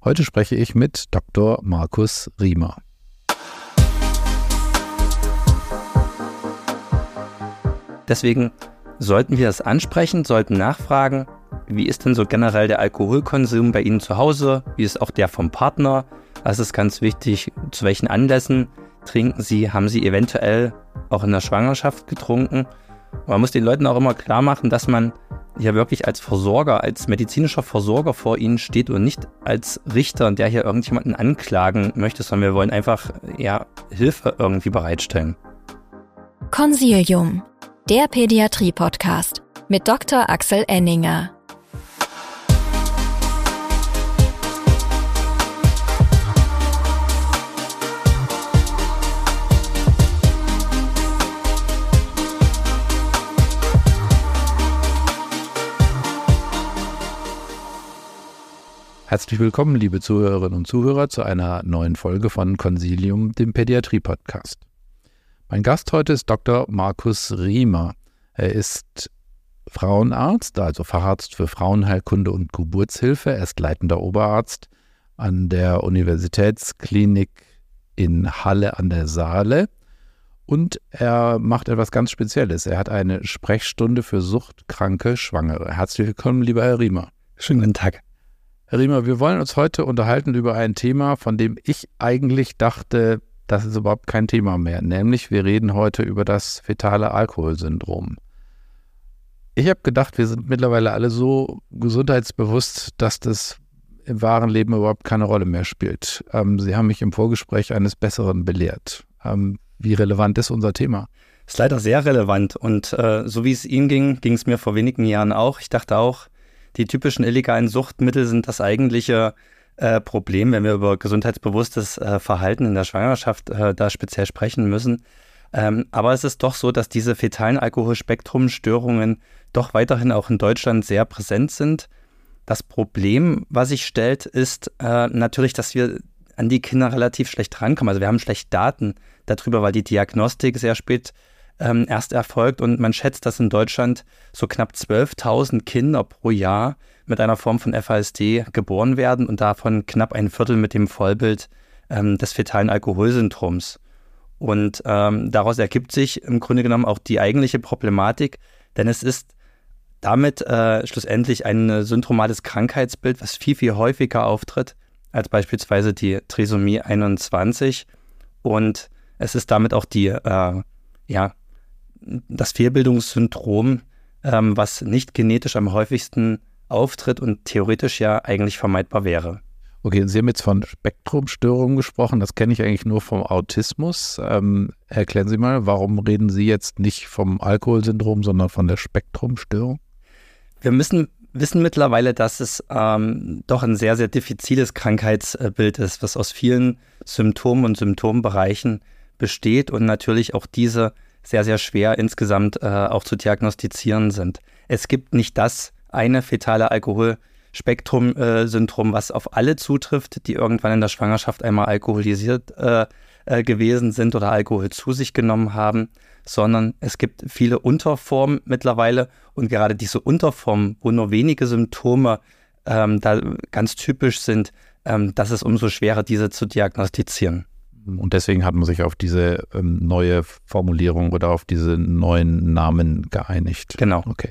Heute spreche ich mit Dr. Markus Riemer. Deswegen sollten wir das ansprechen, sollten nachfragen, wie ist denn so generell der Alkoholkonsum bei Ihnen zu Hause, wie ist auch der vom Partner, das ist ganz wichtig, zu welchen Anlässen trinken Sie, haben Sie eventuell auch in der Schwangerschaft getrunken. Und man muss den Leuten auch immer klar machen, dass man hier wirklich als Versorger, als medizinischer Versorger vor ihnen steht und nicht als Richter, der hier irgendjemanden anklagen möchte, sondern wir wollen einfach Hilfe irgendwie bereitstellen. Consilium, der Pädiatrie-Podcast mit Dr. Axel Enninger. Herzlich willkommen, liebe Zuhörerinnen und Zuhörer, zu einer neuen Folge von Consilium, dem Pädiatrie-Podcast. Mein Gast heute ist Dr. Markus Riemer. Er ist Frauenarzt, also Facharzt für Frauenheilkunde und Geburtshilfe. Er ist leitender Oberarzt an der Universitätsklinik in Halle an der Saale. Und er macht etwas ganz Spezielles. Er hat eine Sprechstunde für suchtkranke Schwangere. Herzlich willkommen, lieber Herr Riemer. Schönen guten Tag. Herr Riemer, wir wollen uns heute unterhalten über ein Thema, von dem ich eigentlich dachte, das ist überhaupt kein Thema mehr. Nämlich, wir reden heute über das fetale Alkoholsyndrom. Ich habe gedacht, wir sind mittlerweile alle so gesundheitsbewusst, dass das im wahren Leben überhaupt keine Rolle mehr spielt. Sie haben mich im Vorgespräch eines Besseren belehrt. Wie relevant ist unser Thema? Ist leider sehr relevant und so wie es Ihnen ging es mir vor wenigen Jahren auch. Ich dachte auch, die typischen illegalen Suchtmittel sind das eigentliche Problem, wenn wir über gesundheitsbewusstes Verhalten in der Schwangerschaft da speziell sprechen müssen. Aber es ist doch so, dass diese fetalen Alkoholspektrumstörungen doch weiterhin auch in Deutschland sehr präsent sind. Das Problem, was sich stellt, ist natürlich, dass wir an die Kinder relativ schlecht rankommen. Also wir haben schlecht Daten darüber, weil die Diagnostik sehr spät erst erfolgt und man schätzt, dass in Deutschland so knapp 12.000 Kinder pro Jahr mit einer Form von FASD geboren werden und davon knapp ein Viertel mit dem Vollbild des fetalen Alkoholsyndroms. Und daraus ergibt sich im Grunde genommen auch die eigentliche Problematik, denn es ist damit schlussendlich ein syndromales Krankheitsbild, was viel, viel häufiger auftritt als beispielsweise die Trisomie 21 und es ist damit auch das Fehlbildungssyndrom, was nicht genetisch am häufigsten auftritt und theoretisch ja eigentlich vermeidbar wäre. Okay, Sie haben jetzt von Spektrumstörungen gesprochen, das kenne ich eigentlich nur vom Autismus. Erklären Sie mal, warum reden Sie jetzt nicht vom Alkoholsyndrom, sondern von der Spektrumstörung? Wir wissen mittlerweile, dass es doch ein sehr, sehr diffiziles Krankheitsbild ist, was aus vielen Symptomen und Symptombereichen besteht und natürlich auch diese sehr, sehr schwer insgesamt auch zu diagnostizieren sind. Es gibt nicht das eine fetale Alkoholspektrum-Syndrom, was auf alle zutrifft, die irgendwann in der Schwangerschaft einmal alkoholisiert gewesen sind oder Alkohol zu sich genommen haben, sondern es gibt viele Unterformen mittlerweile und gerade diese Unterformen, wo nur wenige Symptome da ganz typisch sind, das ist umso schwerer, diese zu diagnostizieren. Und deswegen hat man sich auf diese neue Formulierung oder auf diese neuen Namen geeinigt. Genau. Okay.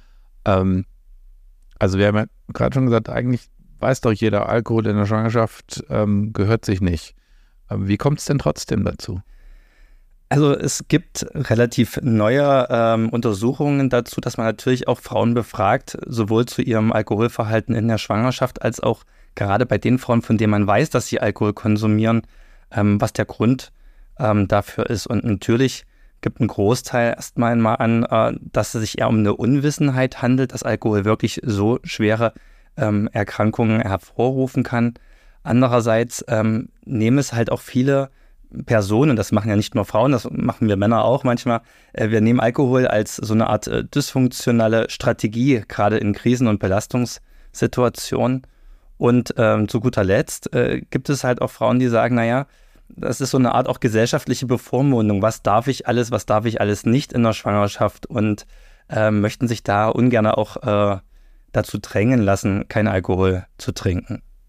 Also wir haben ja gerade schon gesagt, eigentlich weiß doch jeder, Alkohol in der Schwangerschaft gehört sich nicht. Wie kommt es denn trotzdem dazu? Also es gibt relativ neue Untersuchungen dazu, dass man natürlich auch Frauen befragt, sowohl zu ihrem Alkoholverhalten in der Schwangerschaft als auch gerade bei den Frauen, von denen man weiß, dass sie Alkohol konsumieren, was der Grund dafür ist. Und natürlich gibt ein Großteil erstmal an, dass es sich eher um eine Unwissenheit handelt, dass Alkohol wirklich so schwere Erkrankungen hervorrufen kann. Andererseits nehmen es halt auch viele Personen, das machen ja nicht nur Frauen, das machen wir Männer auch manchmal, wir nehmen Alkohol als so eine Art dysfunktionale Strategie, gerade in Krisen- und Belastungssituationen. Und zu guter Letzt gibt es halt auch Frauen, die sagen, naja, das ist so eine Art auch gesellschaftliche Bevormundung. Was darf ich alles nicht in der Schwangerschaft? Und möchten sich da ungern auch dazu drängen lassen, keinen Alkohol zu trinken.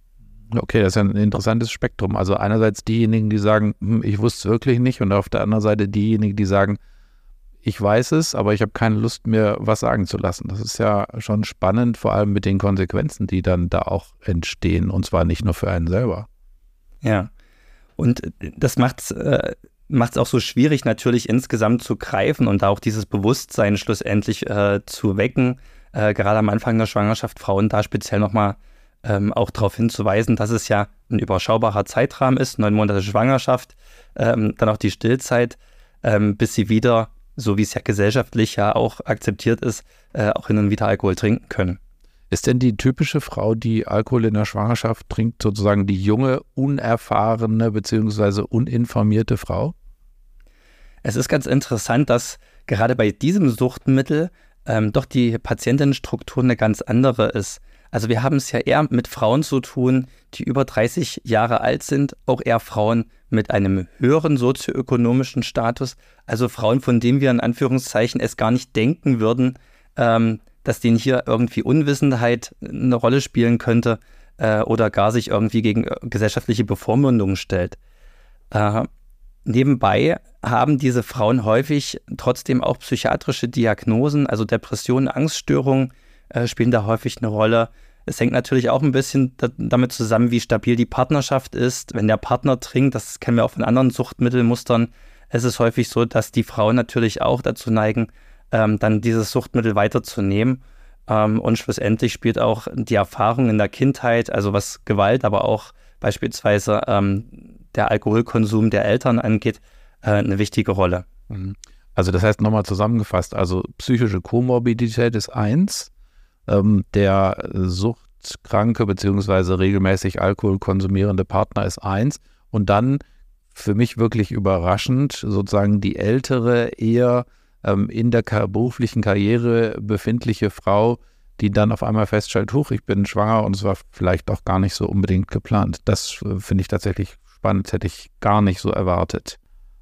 Okay, das ist ja ein interessantes Spektrum. Also einerseits diejenigen, die sagen, ich wusste es wirklich nicht, und auf der anderen Seite diejenigen, die sagen, ich weiß es, aber ich habe keine Lust, mir was sagen zu lassen. Das ist ja schon spannend, vor allem mit den Konsequenzen, die dann da auch entstehen, und zwar nicht nur für einen selber. Ja, und das macht's auch so schwierig, natürlich insgesamt zu greifen und auch dieses Bewusstsein schlussendlich zu wecken, gerade am Anfang der Schwangerschaft Frauen da speziell nochmal auch darauf hinzuweisen, dass es ja ein überschaubarer Zeitrahmen ist, 9 Monate Schwangerschaft, dann auch die Stillzeit, bis sie wieder, so wie es ja gesellschaftlich ja auch akzeptiert ist, auch hin und wieder Alkohol trinken können. Ist denn die typische Frau, die Alkohol in der Schwangerschaft trinkt, sozusagen die junge, unerfahrene bzw. uninformierte Frau? Es ist ganz interessant, dass gerade bei diesem Suchtmittel doch die Patientinnenstruktur eine ganz andere ist. Also wir haben es ja eher mit Frauen zu tun, die über 30 Jahre alt sind, auch eher Frauen mit einem höheren sozioökonomischen Status, also Frauen, von denen wir in Anführungszeichen es gar nicht denken würden, dass denen hier irgendwie Unwissenheit eine Rolle spielen könnte oder gar sich irgendwie gegen gesellschaftliche Bevormundung stellt. Nebenbei haben diese Frauen häufig trotzdem auch psychiatrische Diagnosen, also Depressionen, Angststörungen spielen da häufig eine Rolle. Es hängt natürlich auch ein bisschen damit zusammen, wie stabil die Partnerschaft ist. Wenn der Partner trinkt, das kennen wir auch von anderen Suchtmittelmustern, es ist häufig so, dass die Frauen natürlich auch dazu neigen, dann dieses Suchtmittel weiterzunehmen. Und schlussendlich spielt auch die Erfahrung in der Kindheit, also was Gewalt, aber auch beispielsweise der Alkoholkonsum der Eltern angeht, eine wichtige Rolle. Also das heißt nochmal zusammengefasst, also psychische Komorbidität ist 1, der suchtkranke bzw. regelmäßig Alkohol konsumierende Partner ist 1 und dann für mich wirklich überraschend sozusagen die ältere, eher in der beruflichen Karriere befindliche Frau, die dann auf einmal feststellt, ich bin schwanger und es war vielleicht auch gar nicht so unbedingt geplant. Das finde ich tatsächlich spannend, das hätte ich gar nicht so erwartet.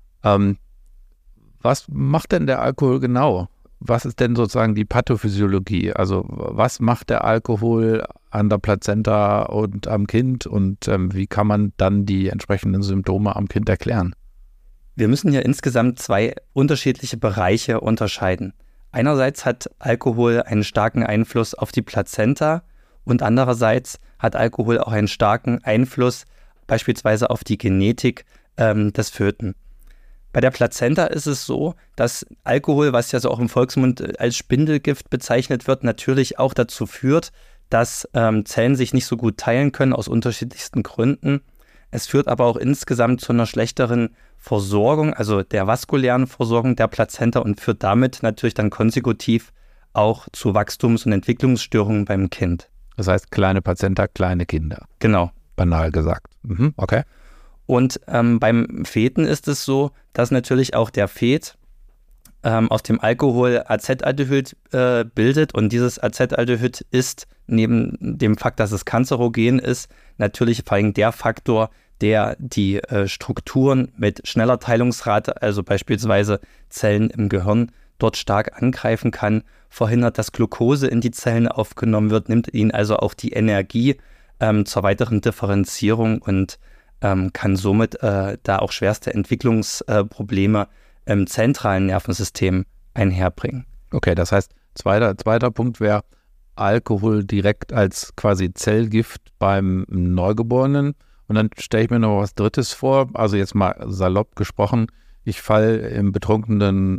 Was macht denn der Alkohol genau? Was ist denn sozusagen die Pathophysiologie? Also was macht der Alkohol an der Plazenta und am Kind und wie kann man dann die entsprechenden Symptome am Kind erklären? Wir müssen hier insgesamt 2 unterschiedliche Bereiche unterscheiden. Einerseits hat Alkohol einen starken Einfluss auf die Plazenta und andererseits hat Alkohol auch einen starken Einfluss beispielsweise auf die Genetik des Föten. Bei der Plazenta ist es so, dass Alkohol, was ja so auch im Volksmund als Spindelgift bezeichnet wird, natürlich auch dazu führt, dass Zellen sich nicht so gut teilen können aus unterschiedlichsten Gründen. Es führt aber auch insgesamt zu einer schlechteren Versorgung, also der vaskulären Versorgung der Plazenta und führt damit natürlich dann konsekutiv auch zu Wachstums- und Entwicklungsstörungen beim Kind. Das heißt, kleine Plazenta, kleine Kinder. Genau. Banal gesagt. Okay. Und beim Feten ist es so, dass natürlich auch der Fet aus dem Alkohol Acetaldehyd bildet und dieses Acetaldehyd ist neben dem Fakt, dass es kanzerogen ist, natürlich vor allem der Faktor, der die Strukturen mit schneller Teilungsrate, also beispielsweise Zellen im Gehirn, dort stark angreifen kann, verhindert, dass Glucose in die Zellen aufgenommen wird, nimmt ihnen also auch die Energie zur weiteren Differenzierung und kann somit da auch schwerste Entwicklungsprobleme im zentralen Nervensystem einherbringen. Okay, das heißt, zweiter Punkt wäre Alkohol direkt als quasi Zellgift beim Neugeborenen. Und dann stelle ich mir noch was Drittes vor, also jetzt mal salopp gesprochen, ich falle im betrunkenen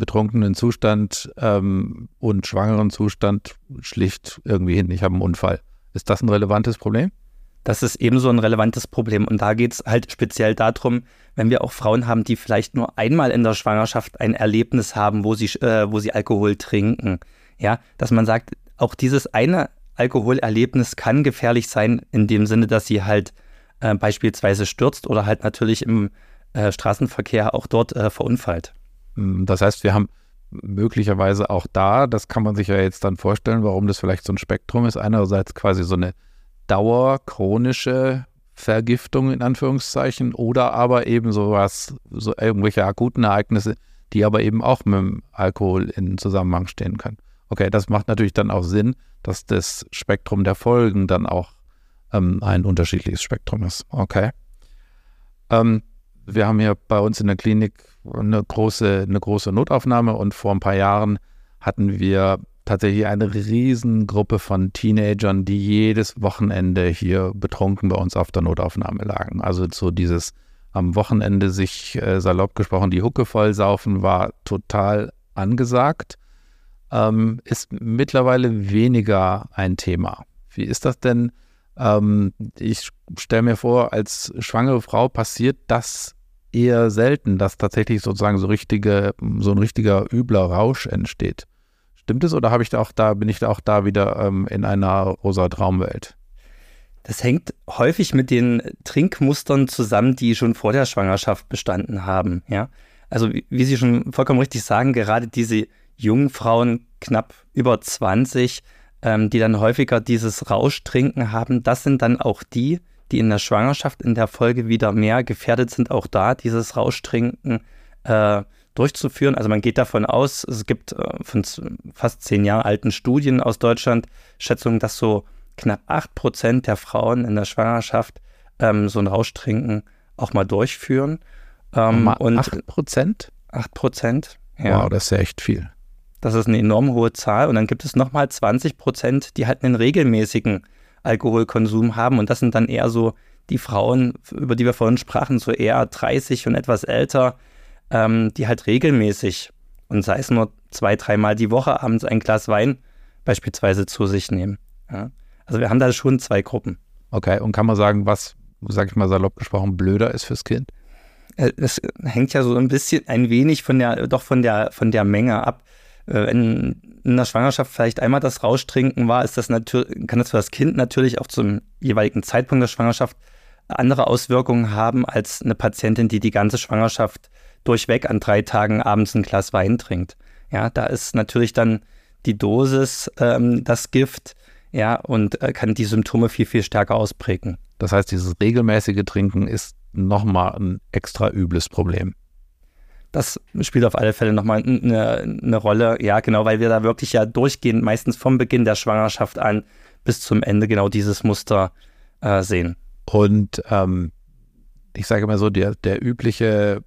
Zustand und schwangeren Zustand schlicht irgendwie hin. Ich habe einen Unfall. Ist das ein relevantes Problem? Das ist ebenso ein relevantes Problem und da geht es halt speziell darum, wenn wir auch Frauen haben, die vielleicht nur einmal in der Schwangerschaft ein Erlebnis haben, wo sie Alkohol trinken, ja, dass man sagt, auch dieses eine Alkoholerlebnis kann gefährlich sein, in dem Sinne, dass sie halt beispielsweise stürzt oder halt natürlich im Straßenverkehr auch dort verunfallt. Das heißt, wir haben möglicherweise auch da, das kann man sich ja jetzt dann vorstellen, warum das vielleicht so ein Spektrum ist, einerseits quasi so eine dauerchronische Vergiftung in Anführungszeichen oder aber eben so irgendwelche akuten Ereignisse, die aber eben auch mit dem Alkohol in Zusammenhang stehen können. Okay, das macht natürlich dann auch Sinn, dass das Spektrum der Folgen dann auch ein unterschiedliches Spektrum ist. Okay. Wir haben hier bei uns in der Klinik eine große Notaufnahme und vor ein paar Jahren hatten wir tatsächlich eine Riesengruppe von Teenagern, die jedes Wochenende hier betrunken bei uns auf der Notaufnahme lagen. Also so dieses am Wochenende sich salopp gesprochen, die Hucke voll saufen, war total angesagt, ist mittlerweile weniger ein Thema. Wie ist das denn? Ich stelle mir vor, als schwangere Frau passiert das eher selten, dass tatsächlich sozusagen so ein richtiger übler Rausch entsteht. Stimmt es oder bin ich auch da wieder in einer rosa Traumwelt? Das hängt häufig mit den Trinkmustern zusammen, die schon vor der Schwangerschaft bestanden haben. Ja? Also wie Sie schon vollkommen richtig sagen, gerade diese jungen Frauen, knapp über 20, die dann häufiger dieses Rauschtrinken haben, das sind dann auch die in der Schwangerschaft in der Folge wieder mehr gefährdet sind, auch da dieses Rauschtrinken durchzuführen. Also man geht davon aus, es gibt von fast 10 Jahre alten Studien aus Deutschland Schätzungen, dass so knapp 8% der Frauen in der Schwangerschaft so ein Rauschtrinken auch mal durchführen. Und 8%? 8%, ja. Wow, das ist ja echt viel. Das ist eine enorm hohe Zahl. Und dann gibt es nochmal 20%, die halt einen regelmäßigen Alkoholkonsum haben. Und das sind dann eher so die Frauen, über die wir vorhin sprachen, so eher 30 und etwas älter, die halt regelmäßig und sei es nur 2-3 Mal die Woche abends ein Glas Wein beispielsweise zu sich nehmen. Ja. Also wir haben da schon 2 Gruppen. Okay, und kann man sagen, was, sag ich mal salopp gesprochen, blöder ist fürs Kind? Es hängt ja so ein wenig von der Menge ab. Wenn in der Schwangerschaft vielleicht einmal das Rauschtrinken war, kann das für das Kind natürlich auch zum jeweiligen Zeitpunkt der Schwangerschaft andere Auswirkungen haben als eine Patientin, die die ganze Schwangerschaft durchweg an 3 Tagen abends ein Glas Wein trinkt. Ja, da ist natürlich dann die Dosis das Gift, ja, und kann die Symptome viel, viel stärker ausprägen. Das heißt, dieses regelmäßige Trinken ist nochmal ein extra übles Problem. Das spielt auf alle Fälle nochmal eine Rolle. Ja, genau, weil wir da wirklich ja durchgehend, meistens vom Beginn der Schwangerschaft an bis zum Ende genau dieses Muster sehen. Und ich sage immer so, die übliche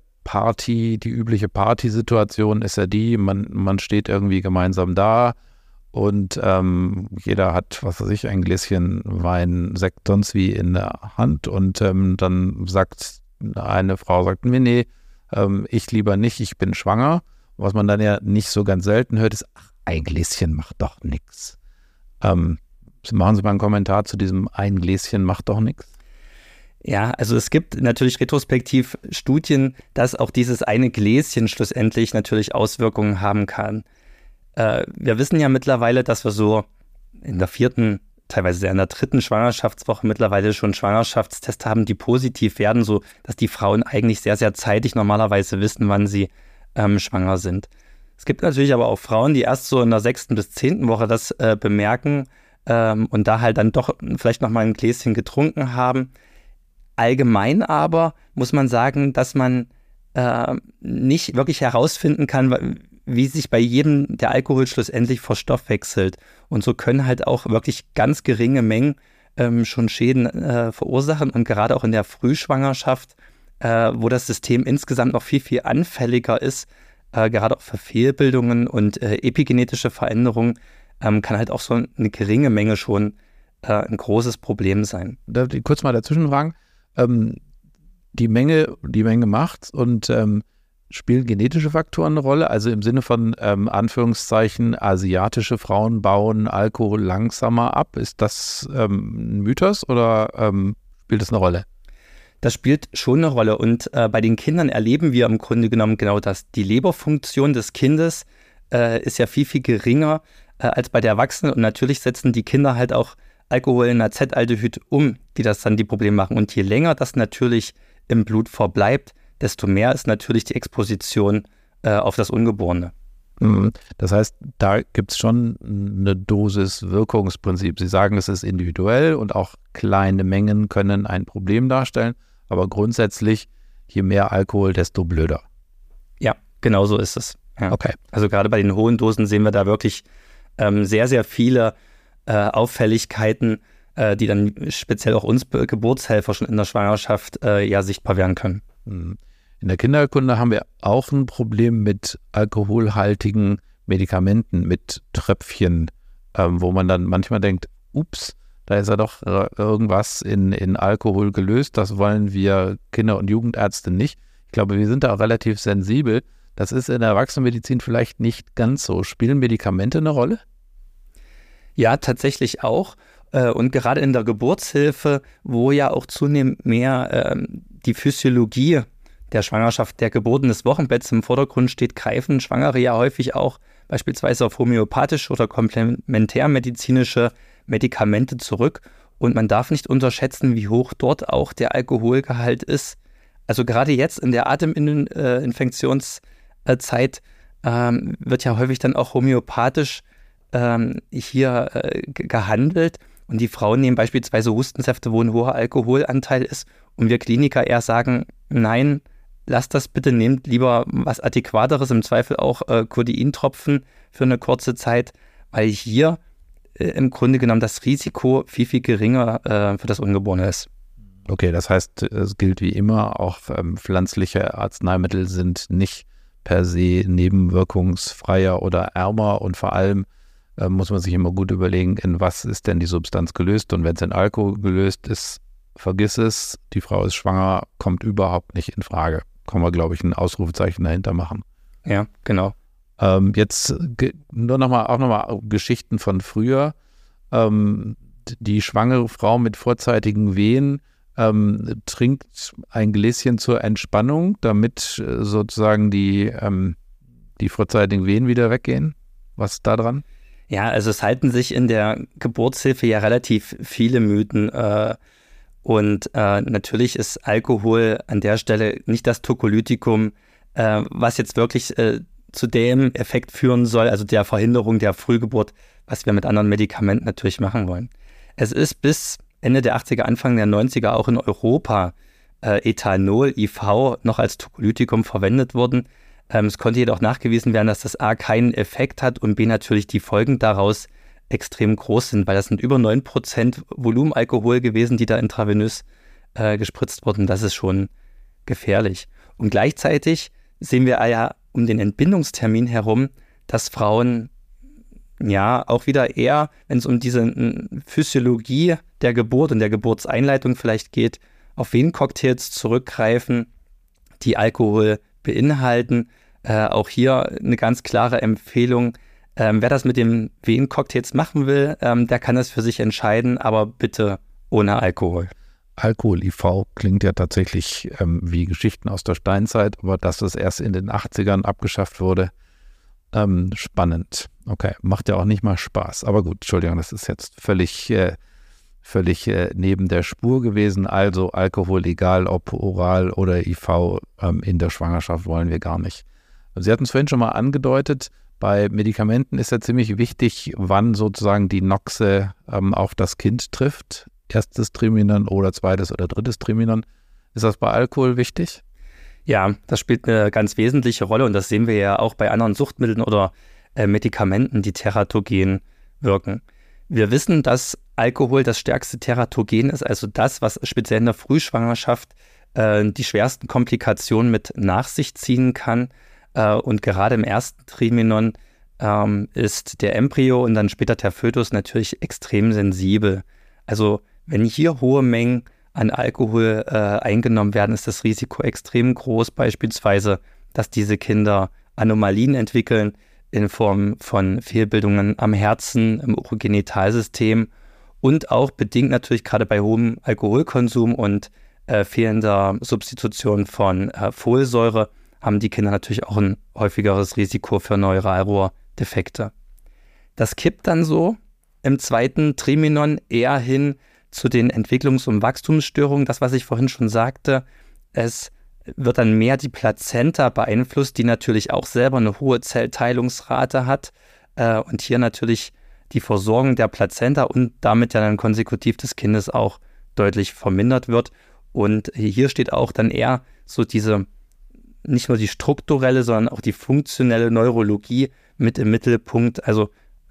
Partysituation ist ja die, man steht irgendwie gemeinsam da und jeder hat, was weiß ich, ein Gläschen Wein, Sekt, sonst wie in der Hand und dann sagt eine Frau, nee, ich lieber nicht, ich bin schwanger. Was man dann ja nicht so ganz selten hört, ist, ach, ein Gläschen macht doch nichts. Machen Sie mal einen Kommentar zu diesem ein Gläschen macht doch nichts. Ja, also es gibt natürlich retrospektiv Studien, dass auch dieses eine Gläschen schlussendlich natürlich Auswirkungen haben kann. Wir wissen ja mittlerweile, dass wir so in der 4., teilweise in der 3. Schwangerschaftswoche mittlerweile schon Schwangerschaftstests haben, die positiv werden, so dass die Frauen eigentlich sehr, sehr zeitig normalerweise wissen, wann sie schwanger sind. Es gibt natürlich aber auch Frauen, die erst so in der 6. bis 10. Woche das bemerken und da halt dann doch vielleicht nochmal ein Gläschen getrunken haben. Allgemein aber muss man sagen, dass man nicht wirklich herausfinden kann, wie sich bei jedem der Alkohol schlussendlich verstoffwechselt. Und so können halt auch wirklich ganz geringe Mengen schon Schäden verursachen. Und gerade auch in der Frühschwangerschaft, wo das System insgesamt noch viel, viel anfälliger ist, gerade auch für Fehlbildungen und epigenetische Veränderungen, kann halt auch so eine geringe Menge schon ein großes Problem sein. Darf ich kurz mal dazwischen fragen? Die Menge macht's und spielen genetische Faktoren eine Rolle? Also im Sinne von Anführungszeichen, asiatische Frauen bauen Alkohol langsamer ab. Ist das ein Mythos oder spielt das eine Rolle? Das spielt schon eine Rolle und bei den Kindern erleben wir im Grunde genommen genau das. Die Leberfunktion des Kindes ist ja viel, viel geringer als bei der Erwachsenen und natürlich setzen die Kinder halt auch Alkohol in Acetaldehyd um, die das dann die Probleme machen. Und je länger das natürlich im Blut verbleibt, desto mehr ist natürlich die Exposition auf das Ungeborene. Das heißt, da gibt es schon eine Dosis-Wirkungsprinzip. Sie sagen, es ist individuell und auch kleine Mengen können ein Problem darstellen, aber grundsätzlich, je mehr Alkohol, desto blöder. Ja, genau so ist es. Ja. Okay. Also gerade bei den hohen Dosen sehen wir da wirklich sehr, sehr viele Auffälligkeiten, die dann speziell auch uns Geburtshelfer schon in der Schwangerschaft sichtbar werden können. In der Kinderheilkunde haben wir auch ein Problem mit alkoholhaltigen Medikamenten, mit Tröpfchen, wo man dann manchmal denkt, ups, da ist ja doch irgendwas in Alkohol gelöst, das wollen wir Kinder- und Jugendärzte nicht. Ich glaube, wir sind da auch relativ sensibel. Das ist in der Erwachsenenmedizin vielleicht nicht ganz so. Spielen Medikamente eine Rolle? Ja, tatsächlich auch. Und gerade in der Geburtshilfe, wo ja auch zunehmend mehr die Physiologie der Schwangerschaft, der Geburt des Wochenbetts im Vordergrund steht, greifen Schwangere ja häufig auch beispielsweise auf homöopathische oder komplementärmedizinische Medikamente zurück. Und man darf nicht unterschätzen, wie hoch dort auch der Alkoholgehalt ist. Also gerade jetzt in der Ateminfektionszeit wird ja häufig dann auch homöopathisch hier gehandelt. Und die Frauen nehmen beispielsweise Hustensäfte, wo ein hoher Alkoholanteil ist. Und wir Kliniker eher sagen, nein, lasst das bitte, nehmt lieber was Adäquateres, im Zweifel auch Codeintropfen für eine kurze Zeit, weil hier im Grunde genommen das Risiko viel, viel geringer für das Ungeborene ist. Okay, das heißt, es gilt wie immer, auch pflanzliche Arzneimittel sind nicht per se nebenwirkungsfreier oder ärmer und vor allem muss man sich immer gut überlegen, in was ist denn die Substanz gelöst, und wenn es in Alkohol gelöst ist, vergiss es, die Frau ist schwanger, kommt überhaupt nicht in Frage. Kann man, glaube ich, ein Ausrufezeichen dahinter machen. Ja, genau. Jetzt nur nochmal Geschichten von früher. Die schwangere Frau mit vorzeitigen Wehen trinkt ein Gläschen zur Entspannung, damit sozusagen die vorzeitigen Wehen wieder weggehen. Was ist da dran? Ja, also es halten sich in der Geburtshilfe ja relativ viele Mythen. Und natürlich ist Alkohol an der Stelle nicht das Tokolytikum, was jetzt wirklich zu dem Effekt führen soll, also der Verhinderung der Frühgeburt, was wir mit anderen Medikamenten natürlich machen wollen. Es ist bis Ende der 80er, Anfang der 90er auch in Europa Ethanol, IV, noch als Tokolytikum verwendet worden. Es konnte jedoch nachgewiesen werden, dass das A keinen Effekt hat und B natürlich die Folgen daraus extrem groß sind, weil das sind über 9% Volumenalkohol gewesen, die da intravenös gespritzt wurden. Das ist schon gefährlich. Und gleichzeitig sehen wir ja um den Entbindungstermin herum, dass Frauen ja auch wieder eher, wenn es um diese Physiologie der Geburt und der Geburtseinleitung vielleicht geht, auf Venencocktails zurückgreifen, die Alkohol beinhalten. Auch hier eine ganz klare Empfehlung. Wer das mit dem Venencocktails machen will, der kann das für sich entscheiden, aber bitte ohne Alkohol. Alkohol, IV, klingt ja tatsächlich wie Geschichten aus der Steinzeit, aber dass es erst in den 80ern abgeschafft wurde, spannend. Okay, macht ja auch nicht mal Spaß. Aber gut, Entschuldigung, das ist jetzt völlig neben der Spur gewesen. Also Alkohol, egal ob oral oder IV, in der Schwangerschaft wollen wir gar nicht. Sie hatten es vorhin schon mal angedeutet, bei Medikamenten ist ja ziemlich wichtig, wann sozusagen die Noxe auf das Kind trifft. Erstes Triminon oder zweites oder drittes Triminon. Ist das bei Alkohol wichtig? Ja, das spielt eine ganz wesentliche Rolle und das sehen wir ja auch bei anderen Suchtmitteln oder Medikamenten, die teratogen wirken. Wir wissen, dass Alkohol das stärkste Teratogen ist, also das, was speziell in der Frühschwangerschaft die schwersten Komplikationen mit nach sich ziehen kann. Und gerade im ersten Triminon ist der Embryo und dann später der Fötus natürlich extrem sensibel. Also wenn hier hohe Mengen an Alkohol eingenommen werden, ist das Risiko extrem groß, beispielsweise, dass diese Kinder Anomalien entwickeln in Form von Fehlbildungen am Herzen, im Urogenitalsystem und auch bedingt natürlich gerade bei hohem Alkoholkonsum und fehlender Substitution von Folsäure haben die Kinder natürlich auch ein häufigeres Risiko für Neuralrohrdefekte. Das kippt dann so im zweiten Triminon eher hin zu den Entwicklungs- und Wachstumsstörungen. Das, was ich vorhin schon sagte, es wird dann mehr die Plazenta beeinflusst, die natürlich auch selber eine hohe Zellteilungsrate hat und hier natürlich die Versorgung der Plazenta und damit ja dann konsekutiv des Kindes auch deutlich vermindert wird. Und hier steht auch dann eher so diese, nicht nur die strukturelle, sondern auch die funktionelle Neurologie mit im Mittelpunkt. Also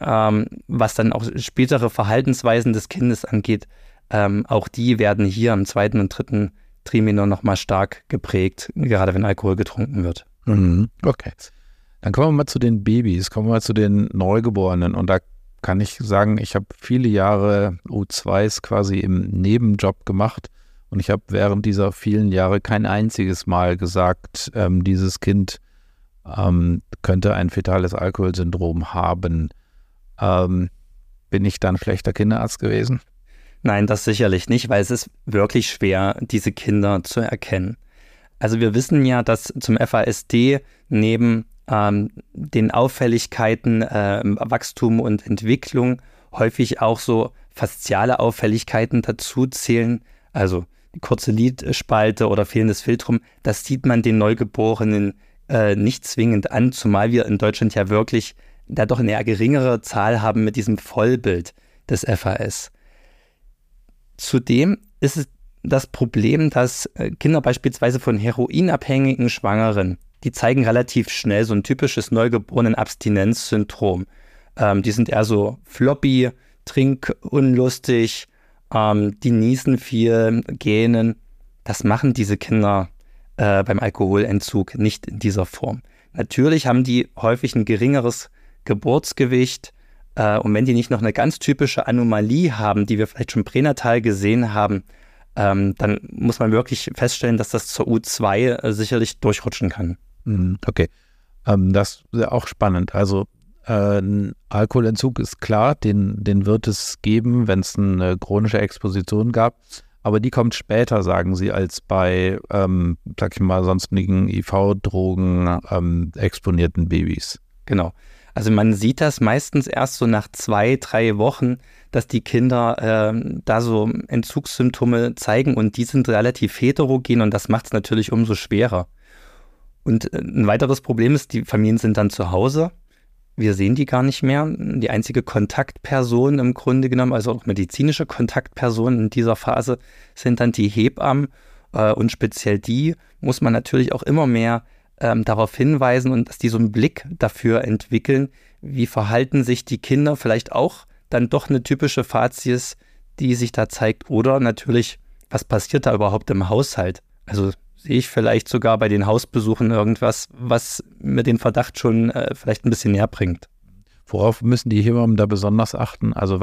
was dann auch spätere Verhaltensweisen des Kindes angeht, auch die werden hier im 2. und 3. Trimenon nochmal stark geprägt, gerade wenn Alkohol getrunken wird. Okay. Dann kommen wir mal zu den Babys, kommen wir mal zu den Neugeborenen. Und da kann ich sagen, ich habe viele Jahre U2s quasi im Nebenjob gemacht. Und ich habe während dieser vielen Jahre kein einziges Mal gesagt, dieses Kind könnte ein fetales Alkoholsyndrom haben. Bin ich dann schlechter Kinderarzt gewesen? Nein, das sicherlich nicht, weil es ist wirklich schwer, diese Kinder zu erkennen. Also wir wissen ja, dass zum FASD neben den Auffälligkeiten Wachstum und Entwicklung häufig auch so fasziale Auffälligkeiten dazu zählen, also die kurze Lidspalte oder fehlendes Filtrum. Das sieht man den Neugeborenen nicht zwingend an, zumal wir in Deutschland ja wirklich da doch eine eher geringere Zahl haben mit diesem Vollbild des FAS. Zudem ist es das Problem, dass Kinder beispielsweise von heroinabhängigen Schwangeren, die zeigen relativ schnell so ein typisches Neugeborenen-Abstinenzsyndrom. Die sind eher so floppy, trinkunlustig, die niesen viel, gähnen. Das machen diese Kinder beim Alkoholentzug nicht in dieser Form. Natürlich haben die häufig ein geringeres Geburtsgewicht, und wenn die nicht noch eine ganz typische Anomalie haben, die wir vielleicht schon pränatal gesehen haben, dann muss man wirklich feststellen, dass das zur U2 sicherlich durchrutschen kann. Okay, das ist ja auch spannend. Also Alkoholentzug ist klar, den wird es geben, wenn es eine chronische Exposition gab. Aber die kommt später, sagen Sie, als bei, sag ich mal, sonstigen IV-Drogen exponierten Babys. Genau. Also man sieht das meistens erst so nach 2-3 Wochen, dass die Kinder da so Entzugssymptome zeigen und die sind relativ heterogen und das macht es natürlich umso schwerer. Und ein weiteres Problem ist, die Familien sind dann zu Hause. Wir sehen die gar nicht mehr. Die einzige Kontaktperson im Grunde genommen, also auch medizinische Kontaktpersonen in dieser Phase, sind dann die Hebammen. Und speziell die muss man natürlich auch immer mehr darauf hinweisen und dass die so einen Blick dafür entwickeln, wie verhalten sich die Kinder, vielleicht auch dann doch eine typische Fazies, die sich da zeigt. Oder natürlich, was passiert da überhaupt im Haushalt? Also sehe ich vielleicht sogar bei den Hausbesuchen irgendwas, was mir den Verdacht schon vielleicht ein bisschen näher bringt. Worauf müssen die Hebammen da besonders achten? Also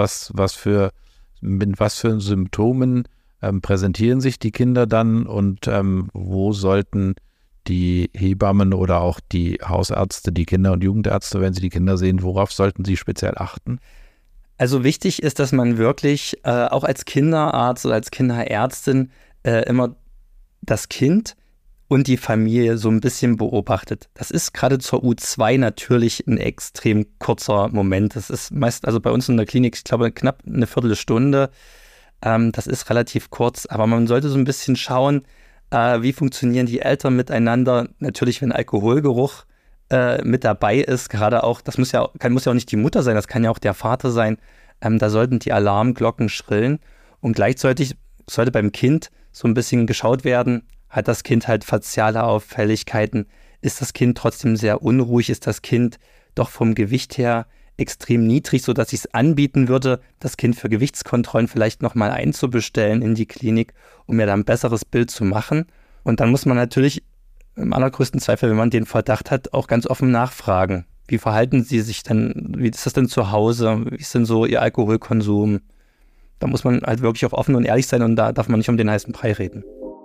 mit was für Symptomen präsentieren sich die Kinder dann und wo sollten die Hebammen oder auch die Hausärzte, die Kinder- und Jugendärzte, wenn sie die Kinder sehen, worauf sollten sie speziell achten? Also wichtig ist, dass man wirklich auch als Kinderarzt oder als Kinderärztin immer das Kind und die Familie so ein bisschen beobachtet. Das ist gerade zur U2 natürlich ein extrem kurzer Moment. Das ist meist, also bei uns in der Klinik, ich glaube, knapp eine Viertelstunde. Das ist relativ kurz, aber man sollte so ein bisschen schauen, wie funktionieren die Eltern miteinander. Natürlich, wenn Alkoholgeruch mit dabei ist, gerade auch, das muss ja auch nicht die Mutter sein, das kann ja auch der Vater sein. Da sollten die Alarmglocken schrillen und gleichzeitig sollte beim Kind so ein bisschen geschaut werden, hat das Kind halt faziale Auffälligkeiten, ist das Kind trotzdem sehr unruhig, ist das Kind doch vom Gewicht her extrem niedrig, sodass ich es anbieten würde, das Kind für Gewichtskontrollen vielleicht nochmal einzubestellen in die Klinik, um mir da ein besseres Bild zu machen. Und dann muss man natürlich im allergrößten Zweifel, wenn man den Verdacht hat, auch ganz offen nachfragen. Wie verhalten Sie sich denn, wie ist das denn zu Hause, wie ist denn so Ihr Alkoholkonsum? Da muss man halt wirklich auch offen und ehrlich sein und da darf man nicht um den heißen Brei reden.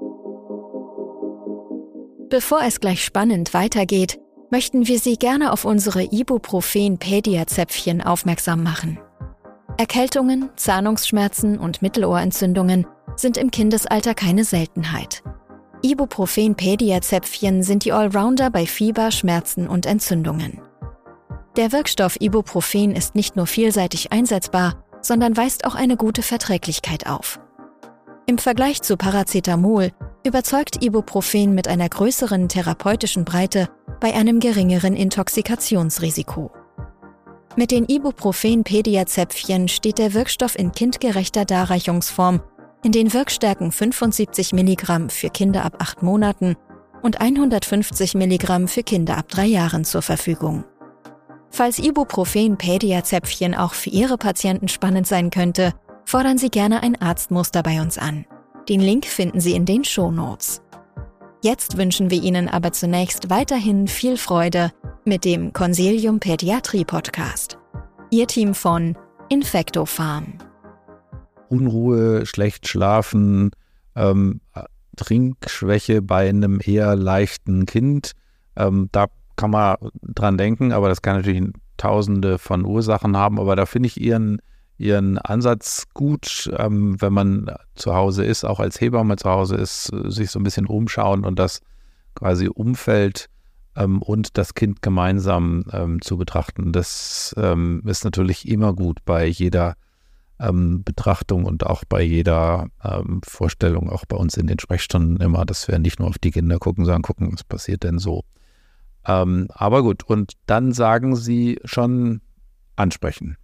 Bevor es gleich spannend weitergeht, möchten wir Sie gerne auf unsere Ibuprofen-Pedia-Zäpfchen aufmerksam machen. Erkältungen, Zahnungsschmerzen und Mittelohrentzündungen sind im Kindesalter keine Seltenheit. Ibuprofen-Pedia-Zäpfchen sind die Allrounder bei Fieber, Schmerzen und Entzündungen. Der Wirkstoff Ibuprofen ist nicht nur vielseitig einsetzbar, sondern weist auch eine gute Verträglichkeit auf. Im Vergleich zu Paracetamol überzeugt Ibuprofen mit einer größeren therapeutischen Breite bei einem geringeren Intoxikationsrisiko. Mit den Ibuprofen-Pedia-Zäpfchen steht der Wirkstoff in kindgerechter Darreichungsform in den Wirkstärken 75 Milligramm für Kinder ab 8 Monaten und 150 Milligramm für Kinder ab 3 Jahren zur Verfügung. Falls Ibuprofen-Pedia-Zäpfchen auch für Ihre Patienten spannend sein könnte, fordern Sie gerne ein Arztmuster bei uns an. Den Link finden Sie in den Shownotes. Jetzt wünschen wir Ihnen aber zunächst weiterhin viel Freude mit dem Consilium Pädiatrie Podcast. Ihr Team von Infectofarm. Unruhe, schlecht schlafen, Trinkschwäche bei einem eher leichten Kind. Da kann man dran denken, aber das kann natürlich tausende von Ursachen haben. Aber da finde ich Ihren Ansatz gut, wenn man zu Hause ist, auch als Hebamme zu Hause ist, sich so ein bisschen umschauen und das quasi Umfeld und das Kind gemeinsam zu betrachten. Das ist natürlich immer gut bei jeder Betrachtung und auch bei jeder Vorstellung, auch bei uns in den Sprechstunden immer, dass wir nicht nur auf die Kinder gucken, sondern gucken, was passiert denn so. Aber gut, und dann sagen Sie schon ansprechen.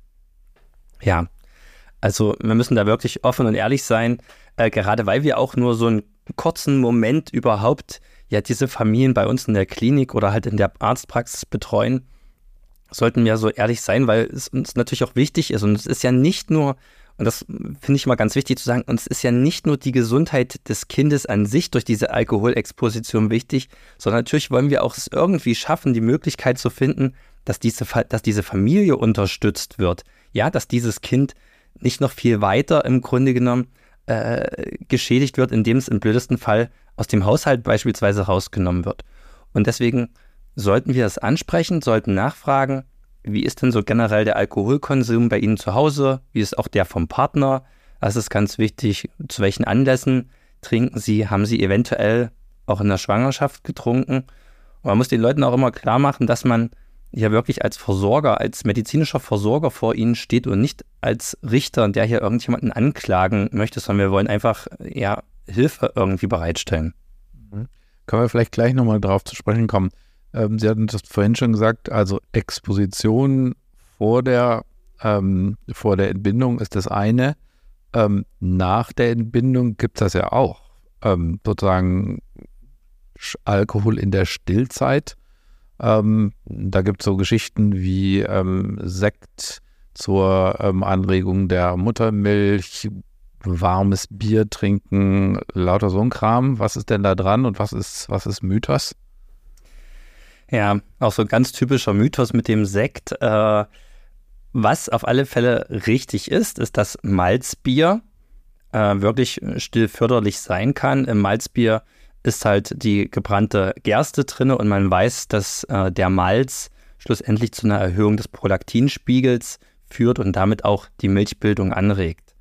Ja, also wir müssen da wirklich offen und ehrlich sein, gerade weil wir auch nur so einen kurzen Moment überhaupt diese Familien bei uns in der Klinik oder halt in der Arztpraxis betreuen, sollten wir so ehrlich sein, weil es uns natürlich auch wichtig ist und es ist ja nicht nur, und das finde ich mal ganz wichtig zu sagen, uns ist ja nicht nur die Gesundheit des Kindes an sich durch diese Alkoholexposition wichtig, sondern natürlich wollen wir auch es irgendwie schaffen, die Möglichkeit zu finden, dass diese Familie unterstützt wird. Ja, dass dieses Kind nicht noch viel weiter im Grunde genommen geschädigt wird, indem es im blödesten Fall aus dem Haushalt beispielsweise rausgenommen wird. Und deswegen sollten wir es ansprechen, sollten nachfragen, wie ist denn so generell der Alkoholkonsum bei Ihnen zu Hause? Wie ist auch der vom Partner? Das ist ganz wichtig. Zu welchen Anlässen trinken Sie? Haben Sie eventuell auch in der Schwangerschaft getrunken? Und man muss den Leuten auch immer klar machen, dass man hier wirklich als Versorger, als medizinischer Versorger vor Ihnen steht und nicht als Richter, der hier irgendjemanden anklagen möchte, sondern wir wollen einfach Hilfe irgendwie bereitstellen. Können wir vielleicht gleich nochmal drauf zu sprechen kommen. Sie hatten das vorhin schon gesagt, also Exposition vor der Entbindung ist das eine. Nach der Entbindung gibt es das ja auch. Sozusagen Alkohol in der Stillzeit. Da gibt es so Geschichten wie Sekt zur Anregung der Muttermilch, warmes Bier trinken, lauter so ein Kram. Was ist denn da dran und was ist Mythos? Ja, auch so ein ganz typischer Mythos mit dem Sekt. Was auf alle Fälle richtig ist, dass Malzbier wirklich stillförderlich sein kann. Im Malzbier ist halt die gebrannte Gerste drin und man weiß, dass der Malz schlussendlich zu einer Erhöhung des Prolaktinspiegels führt und damit auch die Milchbildung anregt.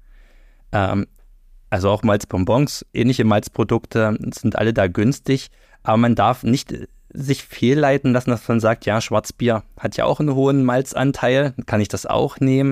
Also auch Malzbonbons, ähnliche Malzprodukte sind alle da günstig, aber man darf nicht sich fehlleiten lassen, dass man sagt, ja, Schwarzbier hat ja auch einen hohen Malzanteil, kann ich das auch nehmen?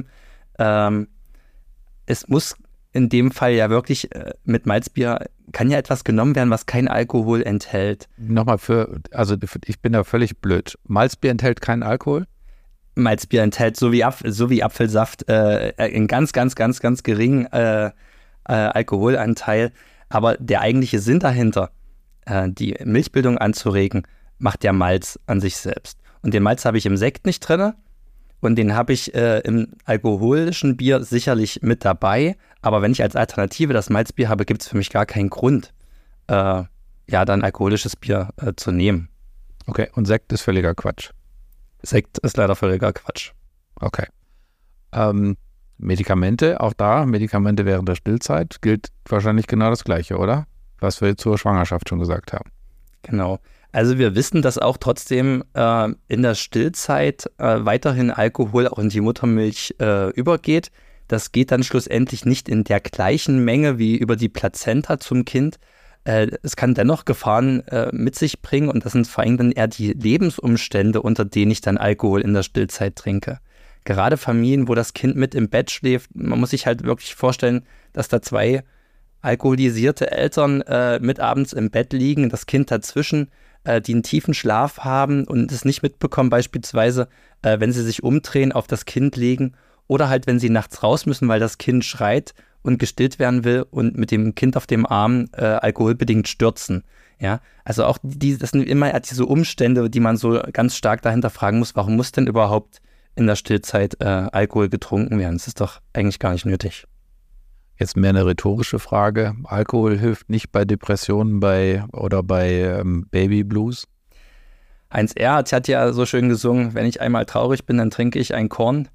Es muss in dem Fall ja wirklich mit Malzbier kann ja etwas genommen werden, was kein Alkohol enthält. Nochmal ich bin da völlig blöd. Malzbier enthält keinen Alkohol? Malzbier enthält so wie Apfelsaft einen ganz, ganz, ganz, ganz geringen Alkoholanteil. Aber der eigentliche Sinn dahinter, die Milchbildung anzuregen, macht der Malz an sich selbst. Und den Malz habe ich im Sekt nicht drin und den habe ich im alkoholischen Bier sicherlich mit dabei. Aber wenn ich als Alternative das Malzbier habe, gibt es für mich gar keinen Grund, dann alkoholisches Bier zu nehmen. Okay, und Sekt ist völliger Quatsch. Sekt ist leider völliger Quatsch. Okay. Medikamente, auch da, Medikamente während der Stillzeit, gilt wahrscheinlich genau das Gleiche, oder? Was wir zur Schwangerschaft schon gesagt haben. Genau. Also wir wissen, dass auch trotzdem in der Stillzeit weiterhin Alkohol auch in die Muttermilch übergeht. Das geht dann schlussendlich nicht in der gleichen Menge wie über die Plazenta zum Kind. Es kann dennoch Gefahren mit sich bringen und das sind vor allem dann eher die Lebensumstände, unter denen ich dann Alkohol in der Stillzeit trinke. Gerade Familien, wo das Kind mit im Bett schläft, man muss sich halt wirklich vorstellen, dass da zwei alkoholisierte Eltern mit abends im Bett liegen, das Kind dazwischen, die einen tiefen Schlaf haben und es nicht mitbekommen, beispielsweise, wenn sie sich umdrehen, auf das Kind legen oder halt, wenn sie nachts raus müssen, weil das Kind schreit und gestillt werden will und mit dem Kind auf dem Arm alkoholbedingt stürzen. Ja, also auch das sind immer diese Umstände, die man so ganz stark dahinter fragen muss, warum muss denn überhaupt in der Stillzeit Alkohol getrunken werden. Das ist doch eigentlich gar nicht nötig. Jetzt mehr eine rhetorische Frage. Alkohol hilft nicht bei Depressionen oder bei Baby Blues? Heinz Erhardt hat ja so schön gesungen, wenn ich einmal traurig bin, dann trinke ich ein Korn.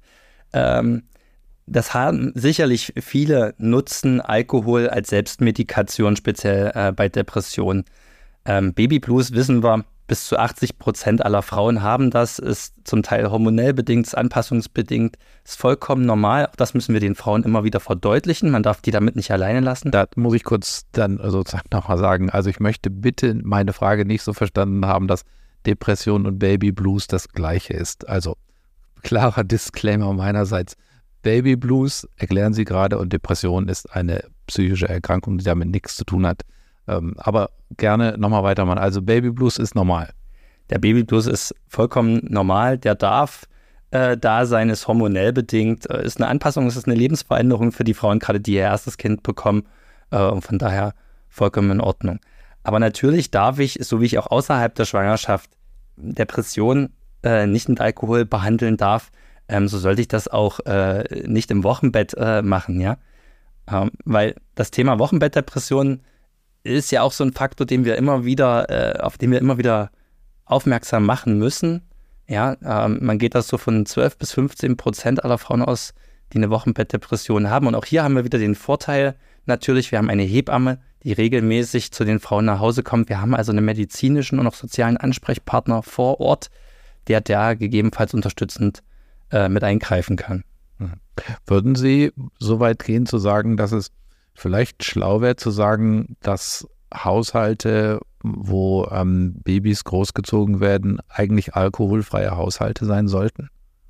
Das haben sicherlich viele nutzen Alkohol als Selbstmedikation, speziell bei Depressionen. Baby Blues wissen wir, bis zu 80% aller Frauen haben das, ist zum Teil hormonell bedingt, ist anpassungsbedingt, ist vollkommen normal. Auch das müssen wir den Frauen immer wieder verdeutlichen. Man darf die damit nicht alleine lassen. Da muss ich kurz dann sozusagen nochmal sagen, also ich möchte bitte meine Frage nicht so verstanden haben, dass Depression und Baby Blues das Gleiche ist. Also klarer Disclaimer meinerseits. Baby Blues, erklären Sie gerade, und Depression ist eine psychische Erkrankung, die damit nichts zu tun hat. Aber gerne nochmal weitermachen. Also Baby Blues ist normal. Der Baby Blues ist vollkommen normal. Der darf da sein, ist hormonell bedingt, ist eine Anpassung, es ist eine Lebensveränderung für die Frauen, gerade die ihr erstes Kind bekommen. Und von daher vollkommen in Ordnung. Aber natürlich darf ich, so wie ich auch außerhalb der Schwangerschaft Depression nicht mit Alkohol behandeln darf, so sollte ich das auch nicht im Wochenbett machen, ja. Weil das Thema Wochenbettdepression ist ja auch so ein Faktor, den wir immer wieder, auf den wir immer wieder aufmerksam machen müssen. Ja, man geht das so von 12-15% aller Frauen aus, die eine Wochenbettdepression haben. Und auch hier haben wir wieder den Vorteil, natürlich, wir haben eine Hebamme, die regelmäßig zu den Frauen nach Hause kommt. Wir haben also einen medizinischen und auch sozialen Ansprechpartner vor Ort, der da gegebenenfalls unterstützend mit eingreifen kann. Würden Sie so weit gehen zu sagen, dass es vielleicht schlau wäre zu sagen, dass Haushalte, wo Babys großgezogen werden, eigentlich alkoholfreie Haushalte sein sollten?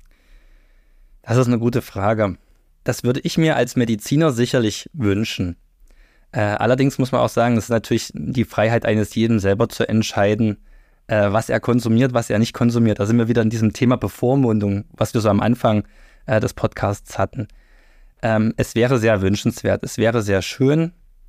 Das ist eine gute Frage. Das würde ich mir als Mediziner sicherlich wünschen. Allerdings muss man auch sagen, es ist natürlich die Freiheit eines jeden selber zu entscheiden, was er konsumiert, was er nicht konsumiert. Da sind wir wieder in diesem Thema Bevormundung, was wir so am Anfang des Podcasts hatten. Es wäre sehr wünschenswert, es wäre sehr schön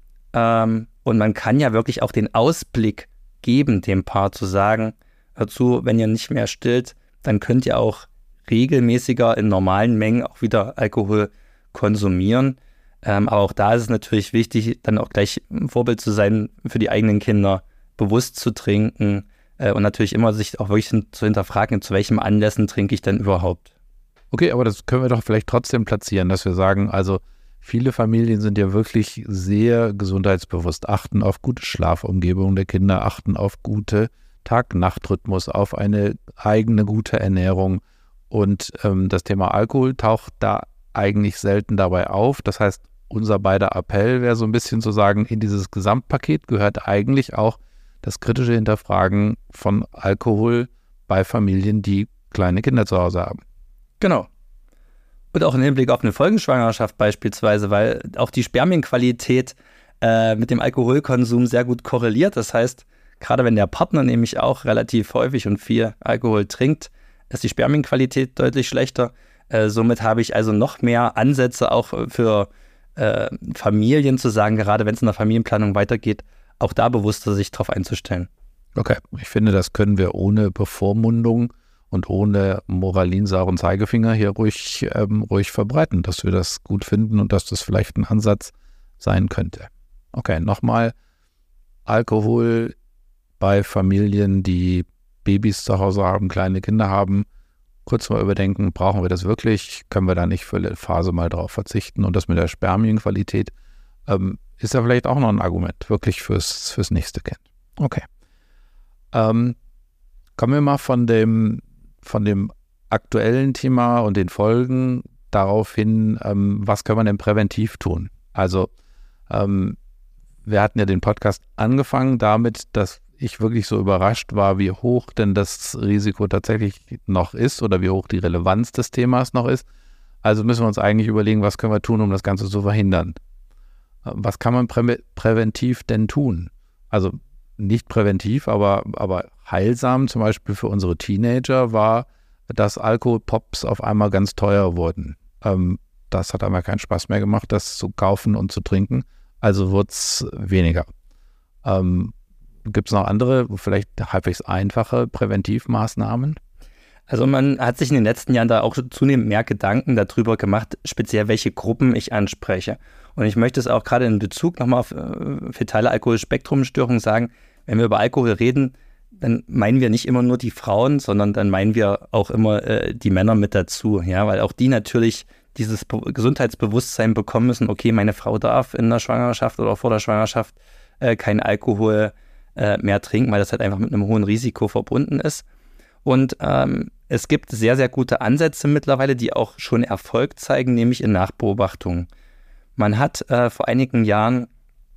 und man kann ja wirklich auch den Ausblick geben, dem Paar zu sagen, hör zu, wenn ihr nicht mehr stillt, dann könnt ihr auch regelmäßiger in normalen Mengen auch wieder Alkohol konsumieren. Aber auch da ist es natürlich wichtig, dann auch gleich ein Vorbild zu sein für die eigenen Kinder, bewusst zu trinken und natürlich immer sich auch wirklich zu hinterfragen, zu welchem Anlässen trinke ich denn überhaupt. Okay, aber das können wir doch vielleicht trotzdem platzieren, dass wir sagen, also viele Familien sind ja wirklich sehr gesundheitsbewusst, achten auf gute Schlafumgebung der Kinder, achten auf gute Tag-Nacht-Rhythmus, auf eine eigene gute Ernährung und das Thema Alkohol taucht da eigentlich selten dabei auf. Das heißt, unser beider Appell wäre so ein bisschen zu sagen, in dieses Gesamtpaket gehört eigentlich auch das kritische Hinterfragen von Alkohol bei Familien, die kleine Kinder zu Hause haben. Genau. Und auch im Hinblick auf eine Folgenschwangerschaft beispielsweise, weil auch die Spermienqualität mit dem Alkoholkonsum sehr gut korreliert. Das heißt, gerade wenn der Partner nämlich auch relativ häufig und viel Alkohol trinkt, ist die Spermienqualität deutlich schlechter. Somit habe ich also noch mehr Ansätze auch für Familien zu sagen, gerade wenn es in der Familienplanung weitergeht, auch da bewusster sich drauf einzustellen. Okay, ich finde, das können wir ohne Bevormundung und ohne moralinsauren Zeigefinger hier ruhig verbreiten, dass wir das gut finden und dass das vielleicht ein Ansatz sein könnte. Okay, nochmal, Alkohol bei Familien, die Babys zu Hause haben, kleine Kinder haben, kurz mal überdenken, brauchen wir das wirklich? Können wir da nicht für eine Phase mal drauf verzichten? Und das mit der Spermienqualität ist ja vielleicht auch noch ein Argument, wirklich fürs nächste Kind. Okay. Kommen wir mal von dem aktuellen Thema und den Folgen darauf hin, was kann man denn präventiv tun? Also wir hatten ja den Podcast angefangen damit, dass ich wirklich so überrascht war, wie hoch denn das Risiko tatsächlich noch ist oder wie hoch die Relevanz des Themas noch ist. Also müssen wir uns eigentlich überlegen, was können wir tun, um das Ganze zu verhindern. Was kann man präventiv denn tun? Also nicht präventiv, aber heilsam zum Beispiel für unsere Teenager war, dass Alkoholpops auf einmal ganz teuer wurden. Das hat einmal keinen Spaß mehr gemacht, das zu kaufen und zu trinken. Also wurde es weniger. Gibt es noch andere, vielleicht halbwegs einfache Präventivmaßnahmen? Also man hat sich in den letzten Jahren da auch zunehmend mehr Gedanken darüber gemacht, speziell welche Gruppen ich anspreche. Und ich möchte es auch gerade in Bezug nochmal auf fetale Alkoholspektrumstörungen sagen, wenn wir über Alkohol reden, dann meinen wir nicht immer nur die Frauen, sondern dann meinen wir auch immer die Männer mit dazu, ja, weil auch die natürlich dieses Gesundheitsbewusstsein bekommen müssen, okay, meine Frau darf in der Schwangerschaft oder vor der Schwangerschaft keinen Alkohol mehr trinken, weil das halt einfach mit einem hohen Risiko verbunden ist. Und es gibt sehr, sehr gute Ansätze mittlerweile, die auch schon Erfolg zeigen, nämlich in Nachbeobachtungen. Man hat vor einigen Jahren,